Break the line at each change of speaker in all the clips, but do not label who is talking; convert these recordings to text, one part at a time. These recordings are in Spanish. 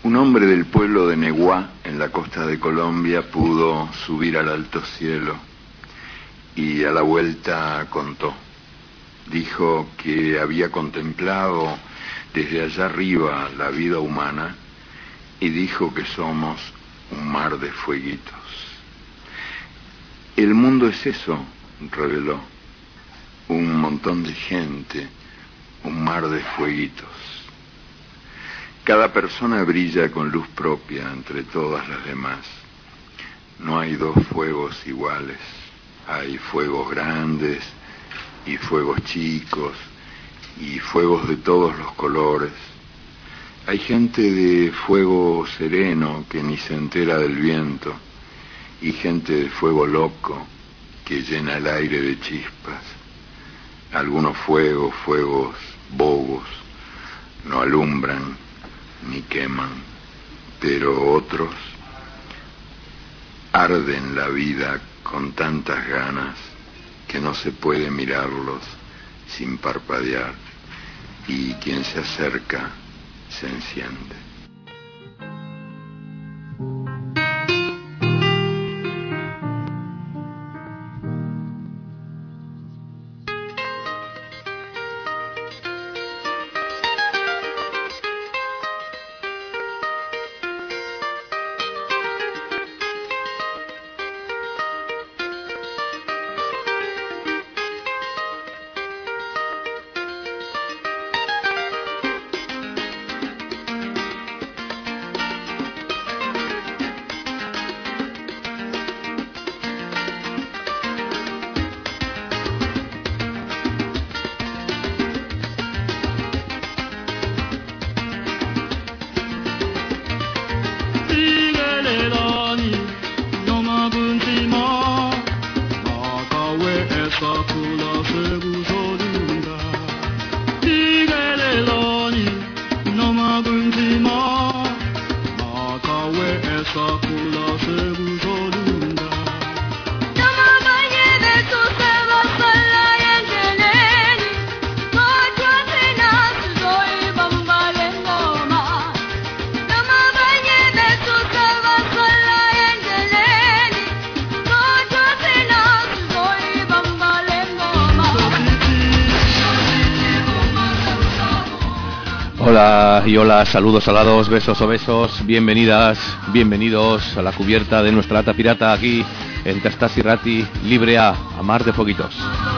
Un hombre del pueblo de Neguá, en la costa de Colombia, pudo subir al alto cielo y a la vuelta contó. Dijo que había contemplado desde allá arriba la vida humana y dijo que somos un mar de fueguitos. El mundo es eso, reveló, un montón de gente, un mar de fueguitos. Cada persona brilla con luz propia entre todas las demás. No hay dos fuegos iguales. Hay fuegos grandes y fuegos chicos y fuegos de todos los colores. Hay gente de fuego sereno que ni se entera del viento y gente de fuego loco que llena el aire de chispas. Algunos fuegos bobos, no alumbran ni queman, pero otros arden la vida con tantas ganas que no se puede mirarlos sin parpadear, y quien se acerca se enciende.
Hola y hola, saludos salados, besos obesos, bienvenidas, bienvenidos a la cubierta de nuestra lata pirata aquí en Tastas Irrati, libre a mar de fueguitos.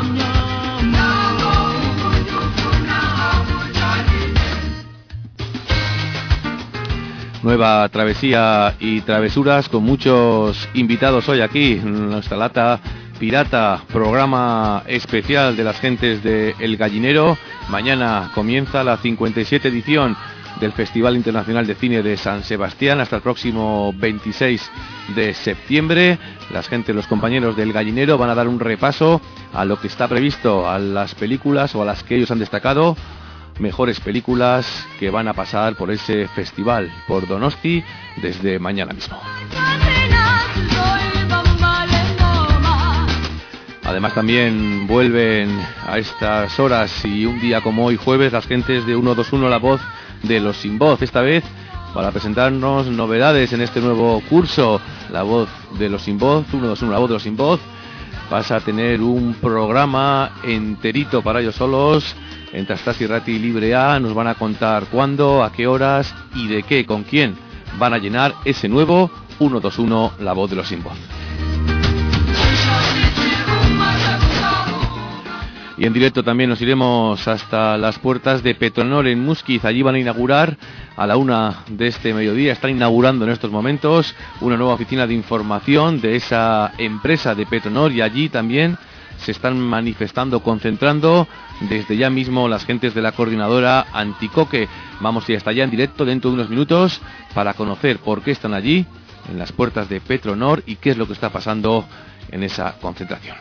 Nueva travesía y travesuras con muchos invitados hoy aquí en nuestra lata pirata, programa especial de las gentes de El Gallinero. Mañana comienza la 57 edición del Festival Internacional de Cine de San Sebastián hasta el próximo 26 de septiembre. Las gentes, los compañeros del Gallinero van a dar un repaso a lo que está previsto, a las películas o a las que ellos han destacado, mejores películas que van a pasar por ese festival, por Donosti, desde mañana mismo. Además también vuelven a estas horas y un día como hoy jueves las gentes de 121 La Voz de los Sin Voz, esta vez para presentarnos novedades en este nuevo curso, La Voz de los Sin Voz, 121 La Voz de los Sin Voz. Vas a tener un programa enterito para ellos solos en Tastas Irrati Libre A. Nos van a contar cuándo, a qué horas y de qué, con quién van a llenar ese nuevo 121 La Voz de los Sin Voz. Y en directo también nos iremos hasta las puertas de Petronor en Musquiz. Allí van a inaugurar a la 1 de este mediodía. Están inaugurando en estos momentos una nueva oficina de información de esa empresa de Petronor. Y allí también se están manifestando, concentrando desde ya mismo las gentes de la coordinadora Anticoque. Vamos a ir hasta allá en directo dentro de unos minutos para conocer por qué están allí en las puertas de Petronor y qué es lo que está pasando en esa concentración.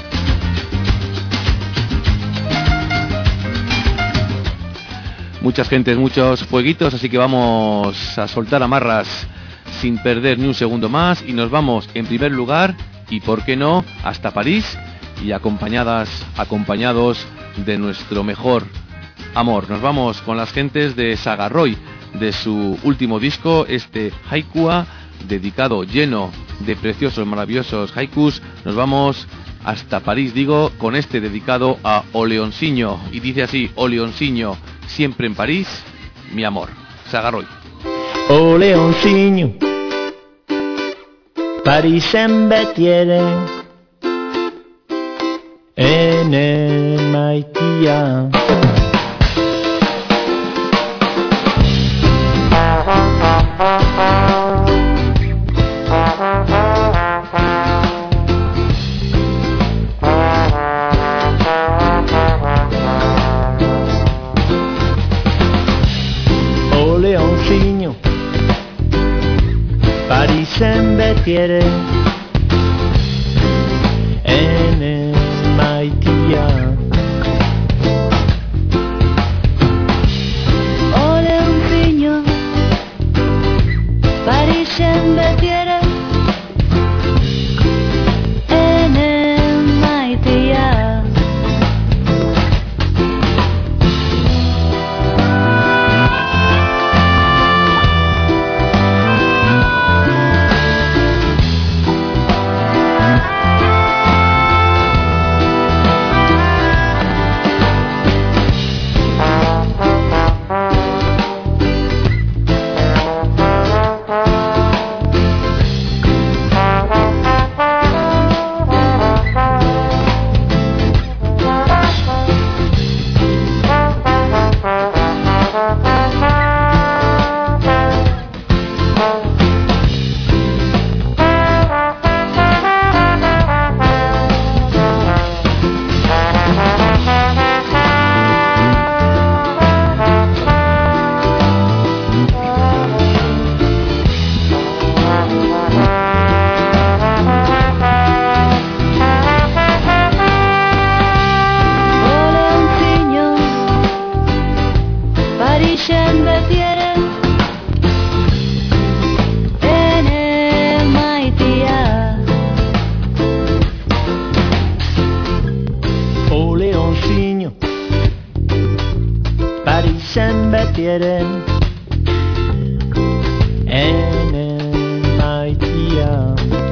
Muchas gentes, muchos fueguitos, así que vamos a soltar amarras sin perder ni un segundo más y nos vamos en primer lugar y por qué no hasta París y acompañados de nuestro mejor amor. Nos vamos con las gentes de Sagarroy de su último disco, este Haikua, dedicado, lleno de preciosos, maravillosos haikus. Nos vamos hasta París, digo, con este dedicado a O Leonsiño, y dice así: O Leonsiño, siempre en París, mi amor. Sagarroy.
O Leonsiño, París en Betiere, en el Maitia. O Leonsiño, París en Betiere, en el Maitia.
O Leonsiño, París en Betiere, en el Maitia.
Betiere, en el Maitia.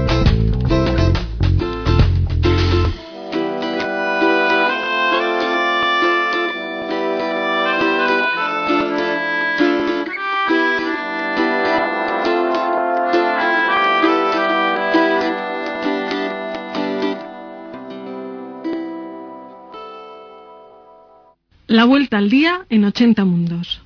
La vuelta al día en 80 mundos.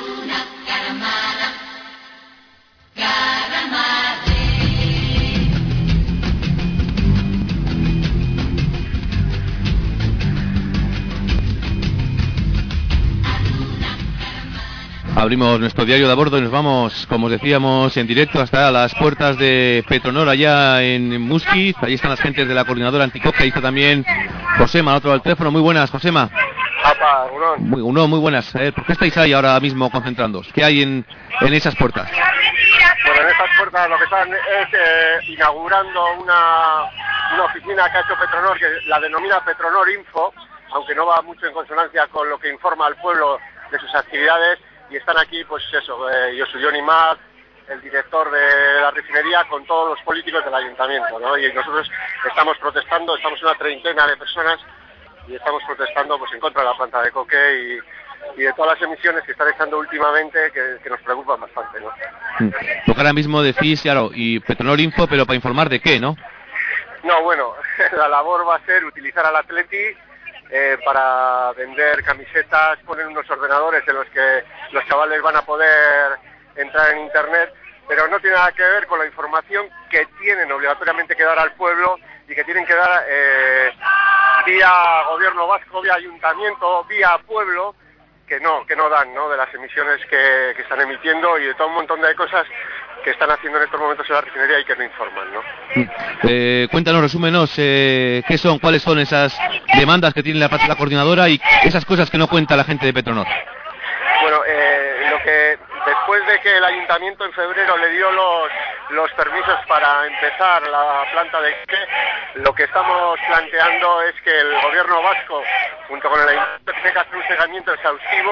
Abrimos nuestro diario de a bordo y nos vamos, como os decíamos, en directo hasta las puertas de Petronor, allá en Musquiz. Allí están las gentes de la coordinadora anticoca. Y está también Josema, otro al teléfono. Muy buenas, Josema. Muy buenas. ¿Por qué estáis ahí ahora mismo concentrándoos? ¿Qué hay en esas puertas?
Bueno, en estas puertas lo que están es inaugurando una oficina que ha hecho Petronor, que la denomina Petronor Info, aunque no va mucho en consonancia con lo que informa al pueblo de sus actividades. Y están aquí, pues eso, Josué Mat, el director de la refinería, con todos los políticos del ayuntamiento, ¿no? Y nosotros estamos protestando, estamos una treintena de personas y estamos protestando pues en contra de la planta de coque y de todas las emisiones que están echando últimamente, que nos preocupan bastante, ¿no?
Porque ahora mismo decís, claro, y Petronor Info, pero para informar de qué, ¿no?
No, bueno, la labor va a ser utilizar al Atleti para vender camisetas, poner unos ordenadores en los que los chavales van a poder entrar en internet, pero no tiene nada que ver con la información que tienen obligatoriamente que dar al pueblo y que tienen que dar vía gobierno vasco, vía ayuntamiento, vía pueblo, que no dan, ¿no? De las emisiones que están emitiendo y de todo un montón de cosas que están haciendo en estos momentos en la refinería y que no informan, ¿no?
Cuéntanos, resúmenos, cuáles son esas demandas que tiene la coordinadora y esas cosas que no cuenta la gente de Petronor.
Bueno, lo que después de que el ayuntamiento en febrero le dio los permisos para empezar la planta de que, lo que estamos planteando es que el gobierno vasco, junto con el ayuntamiento, tiene que hacer un seguimiento exhaustivo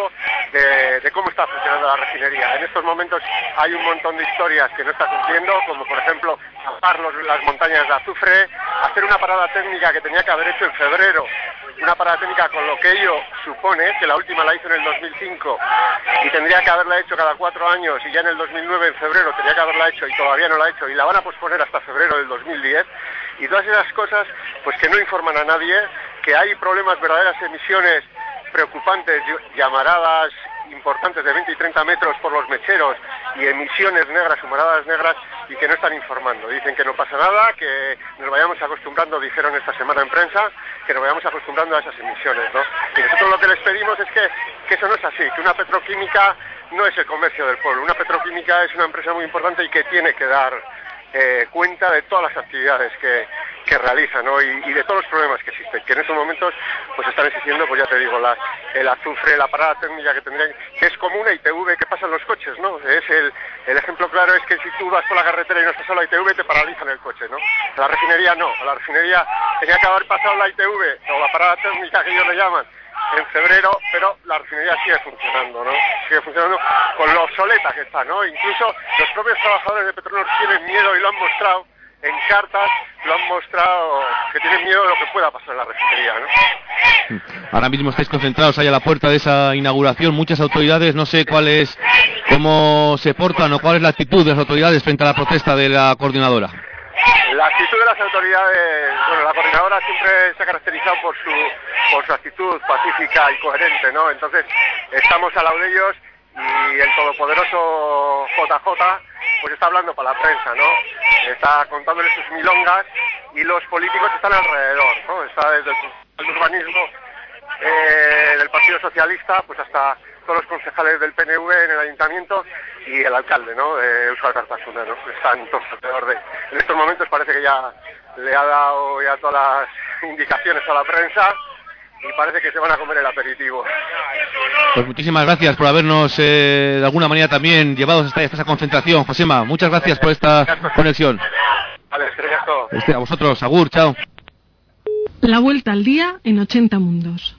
de cómo está funcionando la refinería. En estos momentos hay un montón de historias que no está cumpliendo, como por ejemplo tapar las montañas de azufre, hacer una parada técnica que tenía que haber hecho en febrero, una parada técnica con lo que ello supone, que la última la hizo en el 2005 y tendría que haberla hecho cada 4 años, y ya en el 2009 en febrero tenía que haberla hecho y todavía no la ha hecho, y la van a posponer hasta febrero del 2010, y todas esas cosas pues que no informan a nadie, que hay problemas, verdaderas emisiones preocupantes, llamaradas importantes de 20 y 30 metros por los mecheros, y emisiones negras, humaradas negras, y que no están informando. Dicen que no pasa nada, que nos vayamos acostumbrando, dijeron esta semana en prensa, que nos vayamos acostumbrando a esas emisiones, ¿no? Y nosotros lo que les pedimos es que eso no es así, que una petroquímica no es el comercio del pueblo. Una petroquímica es una empresa muy importante y que tiene que dar cuenta de todas las actividades que realiza, ¿no? Y de todos los problemas que existen, que en estos momentos pues están exigiendo, pues ya te digo, el azufre, la parada técnica que tendrían, que es como una ITV que pasa en los coches, ¿no? Es el ejemplo claro es que si tú vas por la carretera y no estás a la ITV, te paralizan el coche, ¿no? A la refinería no, a la refinería tenía que haber pasado la ITV o la parada técnica que ellos le llaman en febrero, pero la refinería sigue funcionando, ¿no? Sigue funcionando con lo obsoleta que está, ¿no? Incluso los propios trabajadores de Petronor tienen miedo y lo han mostrado en cartas, lo han mostrado que tienen miedo de lo que pueda pasar en la refinería, ¿no?
Ahora mismo estáis concentrados ahí a la puerta de esa inauguración, muchas autoridades, no sé cómo se portan o cuál es la actitud de las autoridades frente a la protesta de la coordinadora.
La actitud de las autoridades, bueno, la coordinadora siempre se ha caracterizado por su actitud pacífica y coherente, ¿no? Entonces, estamos al lado de ellos y el todopoderoso JJ pues está hablando para la prensa, ¿no? Está contándoles sus milongas y los políticos están alrededor, ¿no? Está desde el urbanismo del Partido Socialista pues hasta todos los concejales del PNV en el ayuntamiento y el alcalde, ¿no? Euskal Kartasuna, ¿no? Están todos alrededor de... En estos momentos parece que ya le ha dado ya todas las indicaciones a la prensa y parece que se van a comer el aperitivo.
Pues muchísimas gracias por habernos de alguna manera también llevados hasta esa concentración, Josema. Muchas gracias por esta conexión.
Vale,
a vosotros, agur, chao.
La vuelta al día en 80 mundos.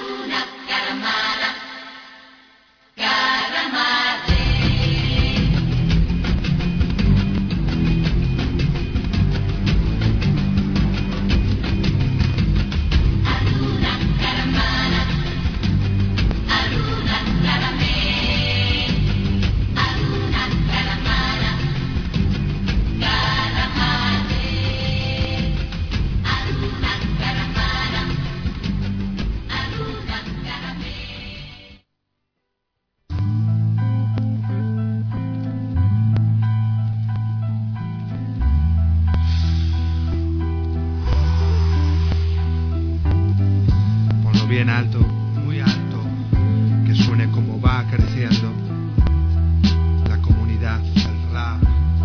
Bien alto, muy alto, que suene como va creciendo la comunidad del rap.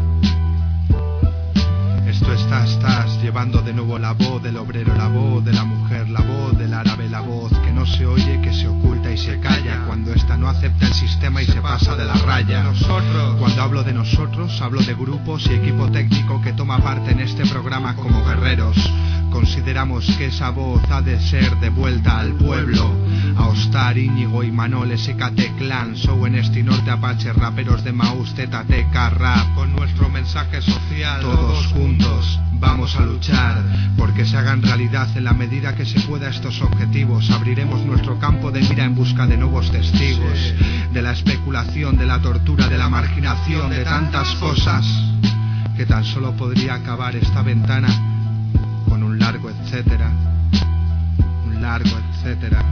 Esto estás llevando de nuevo la voz del obrero, la voz de la mujer, la voz del árabe, la voz que no se oye, que se oculta y se calla cuando esta no acepta el sistema y se pasa de la raya. Cuando hablo de nosotros, hablo de grupos y equipo técnico que toma parte en este programa como guerreros. Consideramos que esa voz ha de ser devuelta al pueblo. A Ostar, Íñigo y Manol, SKT Clan, Sowen, Esti, Norte Apache, raperos de Maús, TK Rap. Con nuestro mensaje social, todos juntos vamos a luchar porque se hagan realidad en la medida que se pueda estos objetivos. Abriremos nuestro campo de mira en busca de nuevos testigos, de la especulación, de la tortura, de la marginación, de tantas cosas que tan solo podría acabar esta ventana con un largo etcétera, un largo etcétera.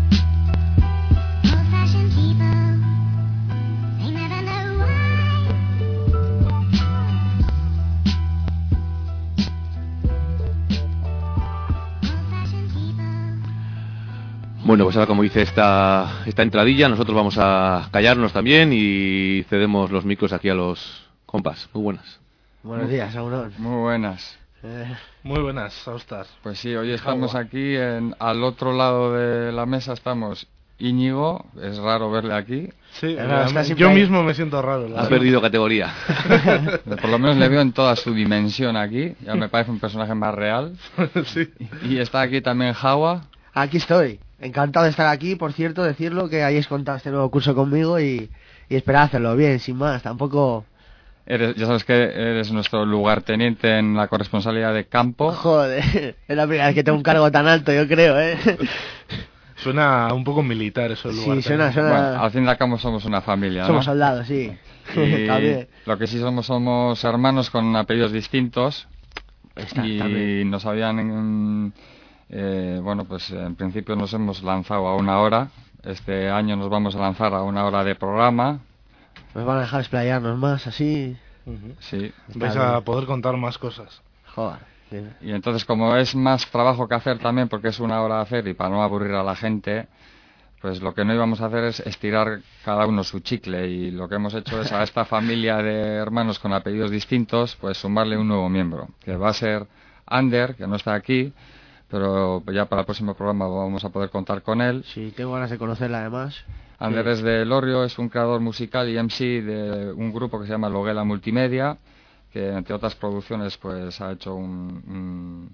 Bueno, pues ahora como dice esta entradilla, nosotros vamos a callarnos también y cedemos los micros aquí a los compas. Muy buenas.
Buenos días, Aurón.
Muy buenas.
Muy buenas, Austar.
Pues sí, hoy estamos aquí, al otro lado de la mesa estamos Íñigo, es raro verle aquí.
Sí, yo mismo me siento raro.
Ha perdido categoría.
Por lo menos le veo en toda su dimensión aquí, ya me parece un personaje más real.
Sí.
Y está aquí también Jawa.
Aquí estoy. encantado de estar aquí, por cierto, decirlo, que hayáis contado este nuevo curso conmigo y esperar hacerlo bien, sin más, tampoco...
Ya sabes que eres nuestro lugarteniente en la corresponsalía de campo.
Joder, es la primera vez que tengo un cargo tan alto, yo creo, ¿eh?
Suena un poco militar eso el lugar.
Sí, suena...
Bueno, al fin y al cabo somos una familia,
somos
¿no?
soldados, sí.
Y lo que sí somos hermanos con apellidos distintos. Y nos habían... bueno, pues en principio nos hemos lanzado a 1 hora. Este año nos vamos a lanzar a 1 hora de programa.
Nos van a dejar explayarnos más, así.
Sí.
Vais a poder contar más cosas.
Joder.
Y entonces, como es más trabajo que hacer también, porque es 1 hora a hacer y para no aburrir a la gente, pues lo que no íbamos a hacer es estirar cada uno su chicle. Y lo que hemos hecho es a esta familia de hermanos con apellidos distintos, pues sumarle un nuevo miembro, que va a ser Ander, que no está aquí, pero ya para el próximo programa vamos a poder contar con él.
Sí, tengo ganas de conocerla además.
Ander es de Elorrio, es un creador musical y MC de un grupo que se llama Loguela Multimedia, que entre otras producciones pues ha hecho un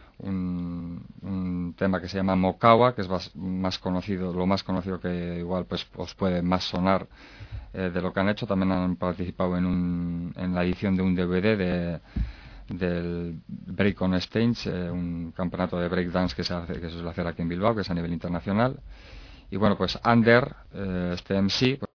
tema que se llama Mokawa, que es más conocido, lo más conocido, que igual pues os puede más sonar de lo que han hecho. También han participado en la edición de un DVD del Break on Stage, un campeonato de breakdance que se suele hacer aquí en Bilbao, que es a nivel internacional. Y bueno, pues Ander, este MC,